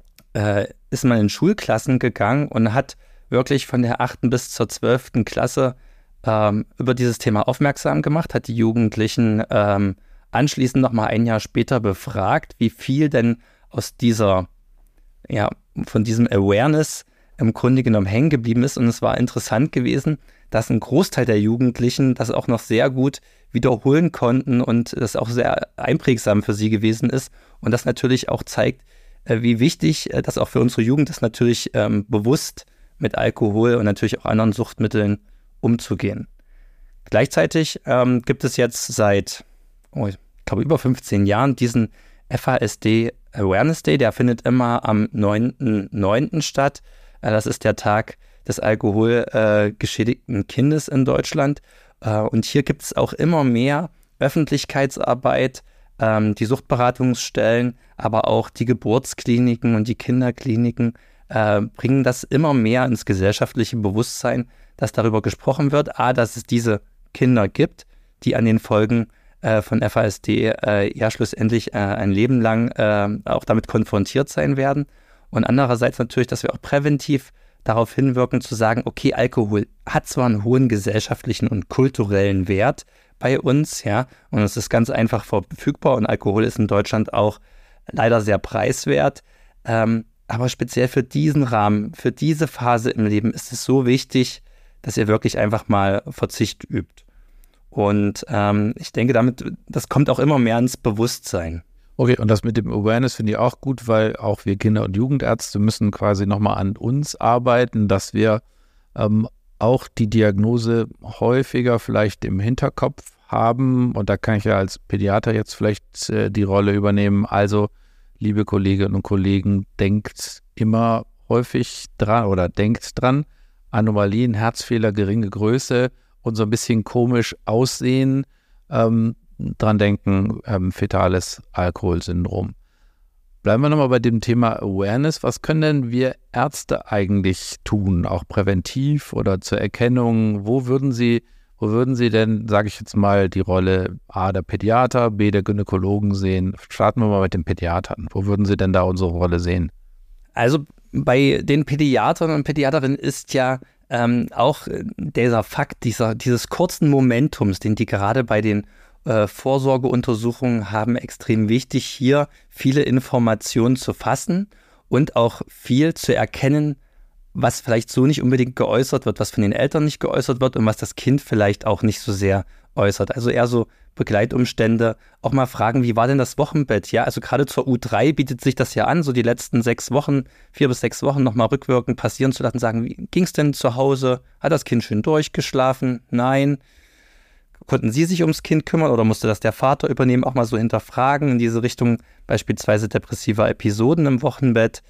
ist man in Schulklassen gegangen und hat wirklich von der 8. bis zur 12. Klasse über dieses Thema aufmerksam gemacht, hat die Jugendlichen anschließend nochmal ein Jahr später befragt, wie viel denn aus dieser, ja, von diesem Awareness im Grunde genommen hängen geblieben ist. Und es war interessant gewesen, dass ein Großteil der Jugendlichen das auch noch sehr gut wiederholen konnten und das auch sehr einprägsam für sie gewesen ist. Und das natürlich auch zeigt, wie wichtig das auch für unsere Jugend ist, natürlich bewusst mit Alkohol und natürlich auch anderen Suchtmitteln umzugehen. Gleichzeitig gibt es jetzt seit, ich glaube, über 15 Jahren diesen FASD Awareness Day. Der findet immer am 9.9. statt. Das ist der Tag des alkoholgeschädigten Kindes in Deutschland. Und hier gibt es auch immer mehr Öffentlichkeitsarbeit, die Suchtberatungsstellen, aber auch die Geburtskliniken und die Kinderkliniken bringen das immer mehr ins gesellschaftliche Bewusstsein, dass darüber gesprochen wird, dass es diese Kinder gibt, die an den Folgen von FASD ja schlussendlich ein Leben lang auch damit konfrontiert sein werden. Und andererseits natürlich, dass wir auch präventiv darauf hinwirken, zu sagen, okay, Alkohol hat zwar einen hohen gesellschaftlichen und kulturellen Wert bei uns, ja, und es ist ganz einfach verfügbar und Alkohol ist in Deutschland auch leider sehr preiswert, aber speziell für diesen Rahmen, für diese Phase im Leben ist es so wichtig, dass ihr wirklich einfach mal Verzicht übt. Und ich denke, das kommt auch immer mehr ins Bewusstsein. Okay, und das mit dem Awareness finde ich auch gut, weil auch wir Kinder- und Jugendärzte müssen quasi nochmal an uns arbeiten, dass wir auch die Diagnose häufiger vielleicht im Hinterkopf haben. Und da kann ich ja als Pädiater jetzt vielleicht die Rolle übernehmen. Also, liebe Kolleginnen und Kollegen, denkt immer häufig dran oder denkt dran, Anomalien, Herzfehler, geringe Größe und so ein bisschen komisch aussehen, dran denken, fetales Alkoholsyndrom. Bleiben wir nochmal bei dem Thema Awareness. Was können denn wir Ärzte eigentlich tun, auch präventiv oder zur Erkennung? Wo würden Sie denn, sage ich jetzt mal, die Rolle A der Pädiater, B der Gynäkologen sehen? Starten wir mal mit den Pädiatern. Wo würden Sie denn da unsere Rolle sehen? Also bei den Pädiatern und Pädiaterinnen ist ja auch dieser Fakt dieses kurzen Momentums, den die gerade bei den Vorsorgeuntersuchungen haben, extrem wichtig, hier viele Informationen zu fassen und auch viel zu erkennen, was vielleicht so nicht unbedingt geäußert wird, was von den Eltern nicht geäußert wird und was das Kind vielleicht auch nicht so sehr äußert. Also eher so Begleitumstände, auch mal fragen, wie war denn das Wochenbett? Ja, also gerade zur U3 bietet sich das ja an, so die letzten 4 bis 6 Wochen nochmal rückwirkend passieren zu lassen, sagen, wie ging es denn zu Hause? Hat das Kind schön durchgeschlafen? Nein. Konnten Sie sich ums Kind kümmern oder musste das der Vater übernehmen? Auch mal so hinterfragen in diese Richtung, beispielsweise depressiver Episoden im Wochenbett.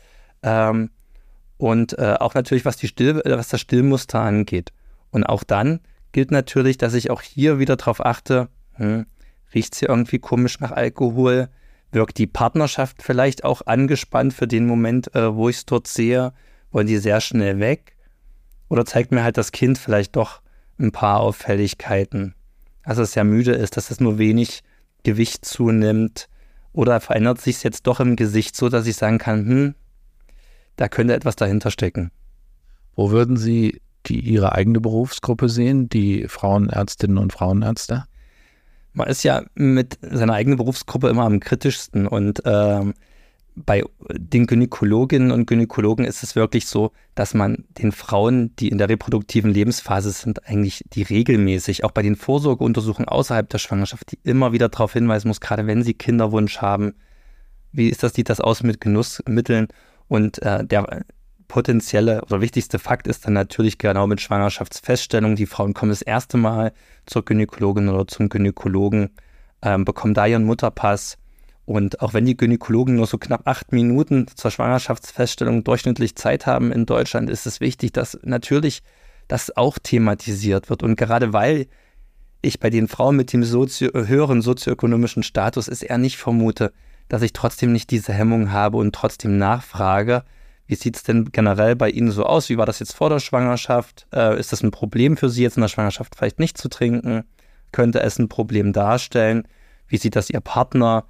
Und auch natürlich, was das Stillmuster angeht. Und auch dann gilt natürlich, dass ich auch hier wieder darauf achte, riecht es hier irgendwie komisch nach Alkohol? Wirkt die Partnerschaft vielleicht auch angespannt für den Moment, wo ich es dort sehe? Wollen die sehr schnell weg? Oder zeigt mir halt das Kind vielleicht doch ein paar Auffälligkeiten? Dass es sehr müde ist, dass es nur wenig Gewicht zunimmt? Oder verändert sich es jetzt doch im Gesicht so, dass ich sagen kann, da könnte etwas dahinter stecken? Wo würden Sie Ihre eigene Berufsgruppe sehen, die Frauenärztinnen und Frauenärzte? Man ist ja mit seiner eigenen Berufsgruppe immer am kritischsten und bei den Gynäkologinnen und Gynäkologen ist es wirklich so, dass man den Frauen, die in der reproduktiven Lebensphase sind, eigentlich die regelmäßig, auch bei den Vorsorgeuntersuchungen außerhalb der Schwangerschaft, die immer wieder darauf hinweisen muss, gerade wenn sie Kinderwunsch haben, sieht das aus mit Genussmitteln und potenzielle oder wichtigste Fakt ist dann natürlich genau mit Schwangerschaftsfeststellung. Die Frauen kommen das erste Mal zur Gynäkologin oder zum Gynäkologen, bekommen da ihren Mutterpass. Und auch wenn die Gynäkologen nur so knapp 8 Minuten zur Schwangerschaftsfeststellung durchschnittlich Zeit haben in Deutschland, ist es wichtig, dass natürlich das auch thematisiert wird. Und gerade weil ich bei den Frauen mit dem höheren sozioökonomischen Status es eher nicht vermute, dass ich trotzdem nicht diese Hemmung habe und trotzdem nachfrage, wie sieht es denn generell bei Ihnen so aus? Wie war das jetzt vor der Schwangerschaft? Ist das ein Problem für Sie jetzt in der Schwangerschaft vielleicht nicht zu trinken? Könnte es ein Problem darstellen? Wie sieht das Ihr Partner?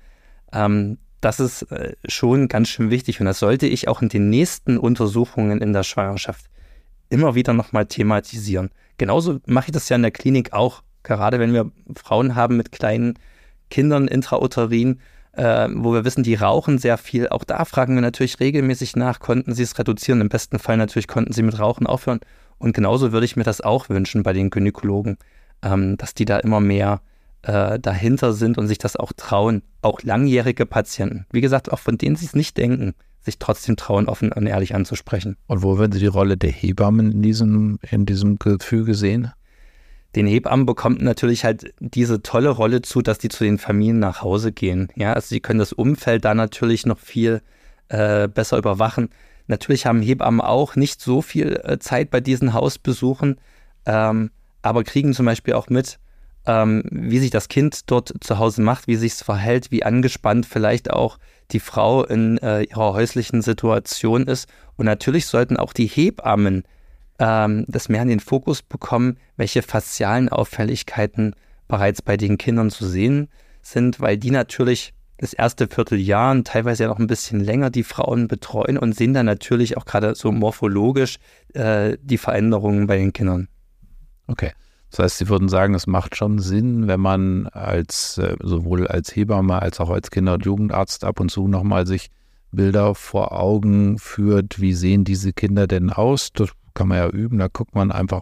Das ist schon ganz schön wichtig und das sollte ich auch in den nächsten Untersuchungen in der Schwangerschaft immer wieder nochmal thematisieren. Genauso mache ich das ja in der Klinik auch, gerade wenn wir Frauen haben mit kleinen Kindern intrauterin, wo wir wissen, die rauchen sehr viel. Auch da fragen wir natürlich regelmäßig nach, konnten sie es reduzieren? Im besten Fall natürlich konnten sie mit Rauchen aufhören. Und genauso würde ich mir das auch wünschen bei den Gynäkologen, dass die da immer mehr dahinter sind und sich das auch trauen. Auch langjährige Patienten, wie gesagt, auch von denen sie es nicht denken, sich trotzdem trauen, offen und ehrlich anzusprechen. Und wo würden Sie die Rolle der Hebammen in diesem Gefüge sehen? Den Hebammen bekommt natürlich halt diese tolle Rolle zu, dass die zu den Familien nach Hause gehen. Ja, also sie können das Umfeld da natürlich noch viel besser überwachen. Natürlich haben Hebammen auch nicht so viel Zeit bei diesen Hausbesuchen, aber kriegen zum Beispiel auch mit, wie sich das Kind dort zu Hause macht, wie sich es verhält, wie angespannt vielleicht auch die Frau in ihrer häuslichen Situation ist. Und natürlich sollten auch die Hebammen das mehr in den Fokus bekommen, welche facialen Auffälligkeiten bereits bei den Kindern zu sehen sind, weil die natürlich das erste Vierteljahr und teilweise ja noch ein bisschen länger die Frauen betreuen und sehen dann natürlich auch gerade so morphologisch die Veränderungen bei den Kindern. Okay. Das heißt, Sie würden sagen, es macht schon Sinn, wenn man sowohl als Hebamme als auch als Kinder- und Jugendarzt ab und zu nochmal sich Bilder vor Augen führt, wie sehen diese Kinder denn aus? Das kann man ja üben, da guckt man einfach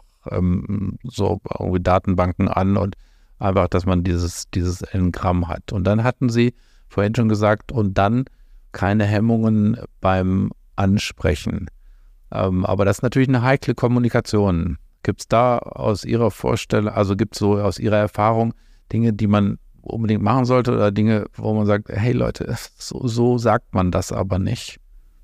so irgendwie Datenbanken an und einfach, dass man dieses Engramm hat. Und dann hatten Sie vorhin schon gesagt, und dann keine Hemmungen beim Ansprechen. Aber das ist natürlich eine heikle Kommunikation. Gibt es da aus Ihrer Vorstellung, also gibt es so aus Ihrer Erfahrung Dinge, die man unbedingt machen sollte oder Dinge, wo man sagt, hey Leute, so sagt man das aber nicht?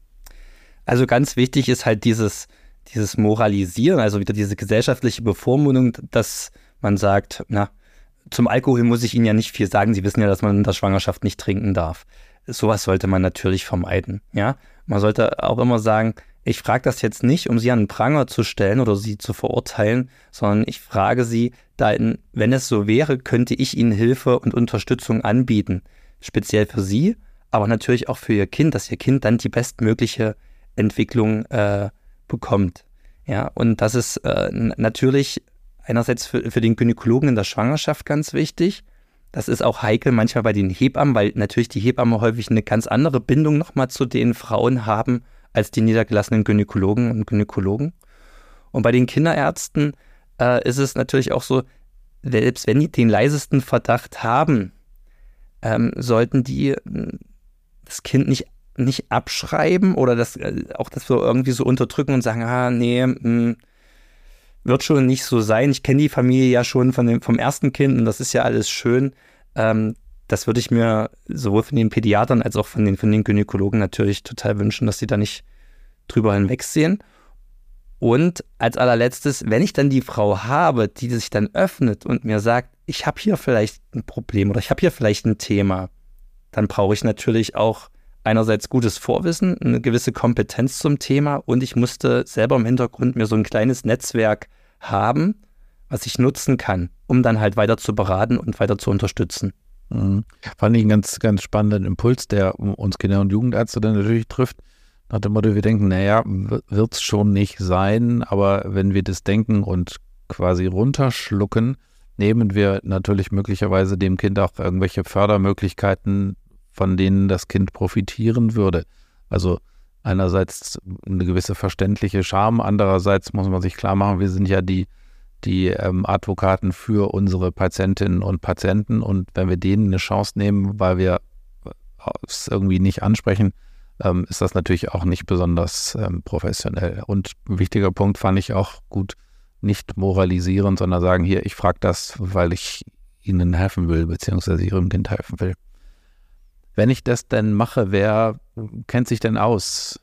Also ganz wichtig ist halt dieses Moralisieren, also wieder diese gesellschaftliche Bevormundung, dass man sagt, na, zum Alkohol muss ich Ihnen ja nicht viel sagen, Sie wissen ja, dass man in der Schwangerschaft nicht trinken darf. Sowas sollte man natürlich vermeiden, ja. Man sollte auch immer sagen, ich frage das jetzt nicht, um Sie an den Pranger zu stellen oder Sie zu verurteilen, sondern ich frage Sie, wenn es so wäre, könnte ich Ihnen Hilfe und Unterstützung anbieten. Speziell für Sie, aber natürlich auch für Ihr Kind, dass Ihr Kind dann die bestmögliche Entwicklung bekommt. Ja, und das ist natürlich einerseits für den Gynäkologen in der Schwangerschaft ganz wichtig. Das ist auch heikel manchmal bei den Hebammen, weil natürlich die Hebammen häufig eine ganz andere Bindung nochmal zu den Frauen haben, als die niedergelassenen Gynäkologen und Gynäkologen. Und bei den Kinderärzten ist es natürlich auch so, selbst wenn die den leisesten Verdacht haben, sollten die das Kind nicht abschreiben oder das so irgendwie so unterdrücken und sagen, nee, wird schon nicht so sein. Ich kenne die Familie ja schon vom ersten Kind und das ist ja alles schön. Das würde ich mir sowohl von den Pädiatern als auch von den Gynäkologen natürlich total wünschen, dass sie da nicht drüber hinwegsehen. Und als allerletztes, wenn ich dann die Frau habe, die sich dann öffnet und mir sagt, ich habe hier vielleicht ein Problem oder ich habe hier vielleicht ein Thema, dann brauche ich natürlich auch einerseits gutes Vorwissen, eine gewisse Kompetenz zum Thema und ich musste selber im Hintergrund mir so ein kleines Netzwerk haben, was ich nutzen kann, um dann halt weiter zu beraten und weiter zu unterstützen. Fand ich einen ganz, ganz spannenden Impuls, der uns Kinder- und Jugendärzte dann natürlich trifft. Nach dem Motto, wir denken, naja, wird es schon nicht sein, aber wenn wir das denken und quasi runterschlucken, nehmen wir natürlich möglicherweise dem Kind auch irgendwelche Fördermöglichkeiten, von denen das Kind profitieren würde. Also einerseits eine gewisse verständliche Scham, andererseits muss man sich klar machen, wir sind ja die Advokaten für unsere Patientinnen und Patienten und wenn wir denen eine Chance nehmen, weil wir es irgendwie nicht ansprechen, ist das natürlich auch nicht besonders professionell. Und ein wichtiger Punkt fand ich auch gut, nicht moralisieren, sondern sagen, hier, ich frage das, weil ich Ihnen helfen will, beziehungsweise Ihrem Kind helfen will. Wenn ich das denn mache, wer kennt sich denn aus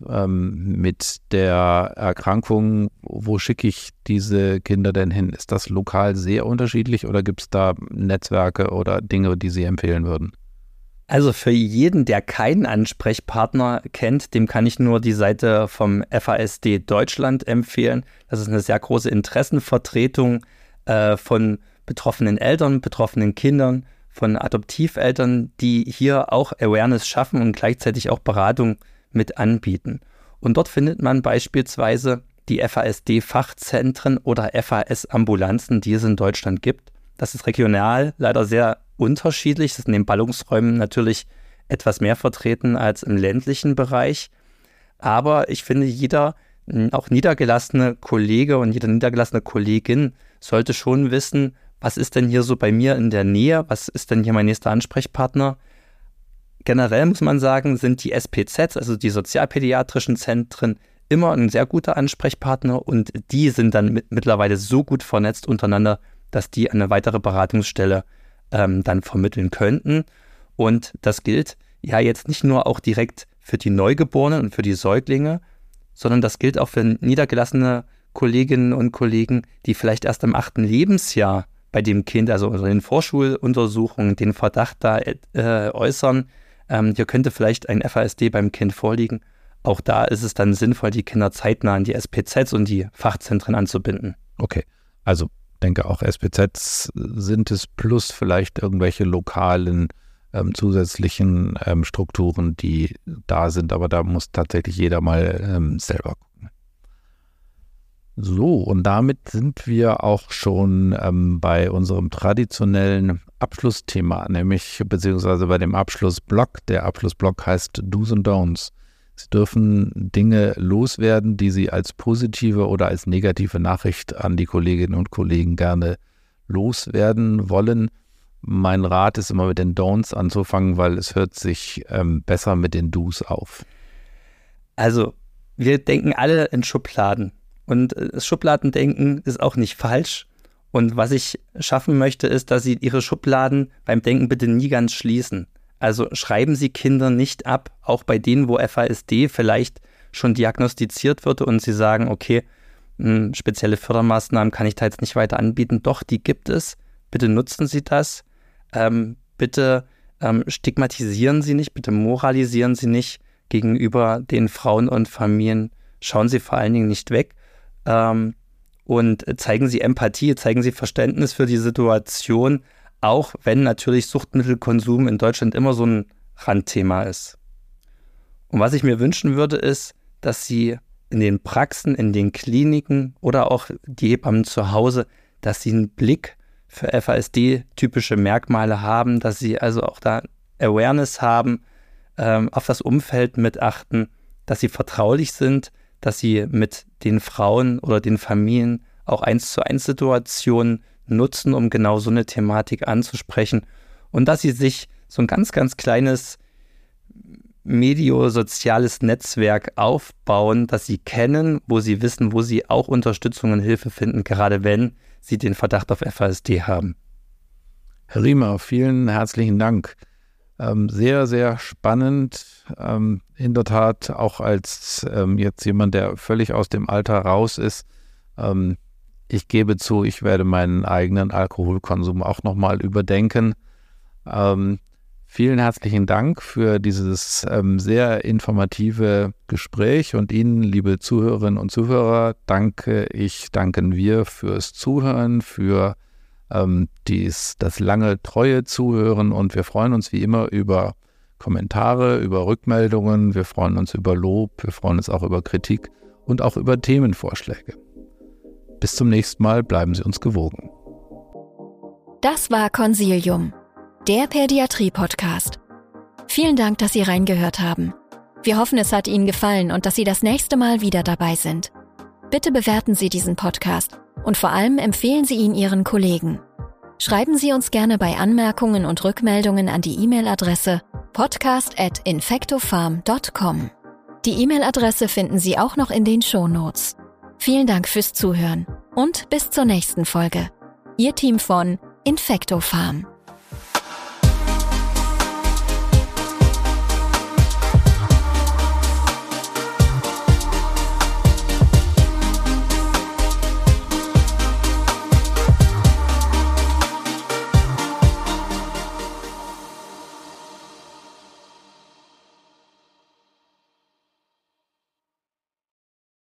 mit der Erkrankung? Wo schicke ich diese Kinder denn hin? Ist das lokal sehr unterschiedlich oder gibt es da Netzwerke oder Dinge, die Sie empfehlen würden? Also für jeden, der keinen Ansprechpartner kennt, dem kann ich nur die Seite vom FASD Deutschland empfehlen. Das ist eine sehr große Interessenvertretung von betroffenen Eltern, betroffenen Kindern, von Adoptiveltern, die hier auch Awareness schaffen und gleichzeitig auch Beratung mit anbieten. Und dort findet man beispielsweise die FASD-Fachzentren oder FAS-Ambulanzen, die es in Deutschland gibt. Das ist regional leider sehr unterschiedlich. Das ist in den Ballungsräumen natürlich etwas mehr vertreten als im ländlichen Bereich. Aber ich finde, jeder, auch niedergelassene Kollege und jede niedergelassene Kollegin sollte schon wissen, was ist denn hier so bei mir in der Nähe? Was ist denn hier mein nächster Ansprechpartner? Generell muss man sagen, sind die SPZs, also die sozialpädiatrischen Zentren, immer ein sehr guter Ansprechpartner und die sind dann mittlerweile so gut vernetzt untereinander, dass die eine weitere Beratungsstelle dann vermitteln könnten. Und das gilt ja jetzt nicht nur auch direkt für die Neugeborenen und für die Säuglinge, sondern das gilt auch für niedergelassene Kolleginnen und Kollegen, die vielleicht erst im 8. Lebensjahr bei dem Kind, also in den Vorschuluntersuchungen, den Verdacht da äußern, hier könnte vielleicht ein FASD beim Kind vorliegen. Auch da ist es dann sinnvoll, die Kinder zeitnah an die SPZs und die Fachzentren anzubinden. Okay, also denke auch SPZs sind es plus vielleicht irgendwelche lokalen zusätzlichen Strukturen, die da sind, aber da muss tatsächlich jeder mal selber gucken. So, und damit sind wir auch schon bei unserem traditionellen Abschlussthema, nämlich beziehungsweise bei dem Abschlussblock. Der Abschlussblock heißt Do's und Don'ts. Sie dürfen Dinge loswerden, die Sie als positive oder als negative Nachricht an die Kolleginnen und Kollegen gerne loswerden wollen. Mein Rat ist immer mit den Don'ts anzufangen, weil es hört sich besser mit den Do's auf. Also, wir denken alle in Schubladen. Und das Schubladendenken ist auch nicht falsch. Und was ich schaffen möchte, ist, dass Sie Ihre Schubladen beim Denken bitte nie ganz schließen. Also schreiben Sie Kinder nicht ab, auch bei denen, wo FASD vielleicht schon diagnostiziert wird und Sie sagen, okay, spezielle Fördermaßnahmen kann ich da jetzt nicht weiter anbieten. Doch, die gibt es. Bitte nutzen Sie das. Bitte stigmatisieren Sie nicht, bitte moralisieren Sie nicht gegenüber den Frauen und Familien. Schauen Sie vor allen Dingen nicht weg und zeigen Sie Empathie, zeigen Sie Verständnis für die Situation, auch wenn natürlich Suchtmittelkonsum in Deutschland immer so ein Randthema ist. Und was ich mir wünschen würde, ist, dass Sie in den Praxen, in den Kliniken oder auch die Hebammen zu Hause, dass Sie einen Blick für FASD-typische Merkmale haben, dass Sie also auch da Awareness haben, auf das Umfeld mit achten, dass Sie vertraulich sind, dass Sie mit den Frauen oder den Familien auch 1:1 Situationen nutzen, um genau so eine Thematik anzusprechen und dass Sie sich so ein ganz, ganz kleines mediosoziales Netzwerk aufbauen, das Sie kennen, wo Sie wissen, wo Sie auch Unterstützung und Hilfe finden, gerade wenn Sie den Verdacht auf FASD haben. Herr Riemer, vielen herzlichen Dank. Sehr, sehr spannend. In der Tat auch als jetzt jemand, der völlig aus dem Alter raus ist. Ich gebe zu, ich werde meinen eigenen Alkoholkonsum auch nochmal überdenken. Vielen herzlichen Dank für dieses sehr informative Gespräch und Ihnen, liebe Zuhörerinnen und Zuhörer, danken wir fürs Zuhören, für das lange treue Zuhören und wir freuen uns wie immer über Kommentare, über Rückmeldungen, wir freuen uns über Lob, wir freuen uns auch über Kritik und auch über Themenvorschläge. Bis zum nächsten Mal, bleiben Sie uns gewogen. Das war Consilium, der Pädiatrie-Podcast. Vielen Dank, dass Sie reingehört haben. Wir hoffen, es hat Ihnen gefallen und dass Sie das nächste Mal wieder dabei sind. Bitte bewerten Sie diesen Podcast und vor allem empfehlen Sie ihn Ihren Kollegen. Schreiben Sie uns gerne bei Anmerkungen und Rückmeldungen an die E-Mail-Adresse podcast@infectofarm.com. Die E-Mail-Adresse finden Sie auch noch in den Shownotes. Vielen Dank fürs Zuhören und bis zur nächsten Folge. Ihr Team von Infectofarm.